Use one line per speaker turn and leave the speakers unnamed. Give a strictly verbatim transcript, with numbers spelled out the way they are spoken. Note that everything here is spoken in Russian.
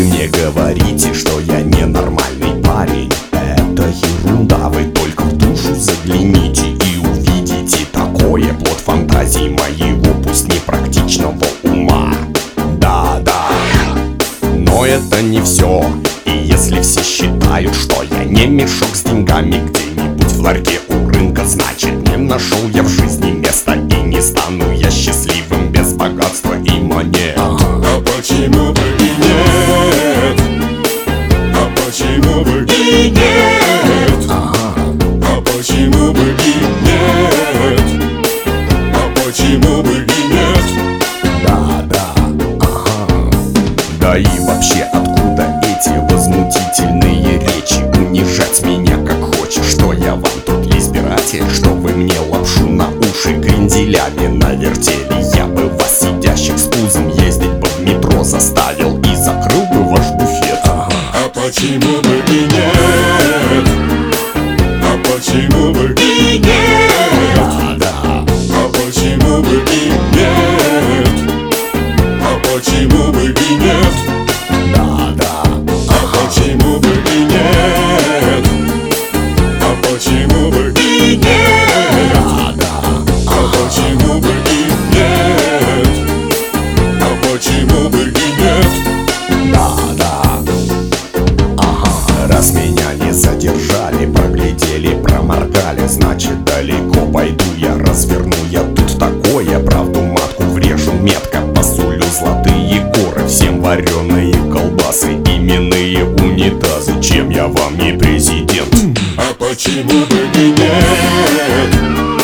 мне говорите, что я ненормальный парень. Это ерунда, вы только в душу загляните и увидите такое. Плод фантазии моего, пусть непрактичного ума. Да-да, но это не все. И если все считают, что я не мешок с деньгами где-нибудь в ларьке у рынка, значит, не нашел я в жизни места и не стану я счастливым без богатства и монет.
А почему бы и нет? А почему бы и нет? А почему бы и нет? А почему бы и нет?
Да-да, ага. Да и вообще, откуда эти возмутительные речи? Унижать меня как хочешь, что я вам тут избиратель? Что вы мне лапшу на уши кренделями навертели? Я бы вас, сидящих с пузом, ездить бы в метро заставил и закрыл бы ваш буфет. Ага.
А почему бы и нет? А почему бы и нет?
Да-да,
А почему бы и нет? А почему бы и нет?
да-да,
А почему бы и нет? А почему бы и нет?
да-да,
А почему бы и нет? А почему бы и нет?
да-да. Ага. Раз меня не задержали, проглядели, проморгали, значит, далеко пойду я, разверну я тут такое. Правду матку врежу метко, посолю золотые горы, всем вареные колбасы, именные унитазы. Чем я вам не президент?
А почему бы и нет?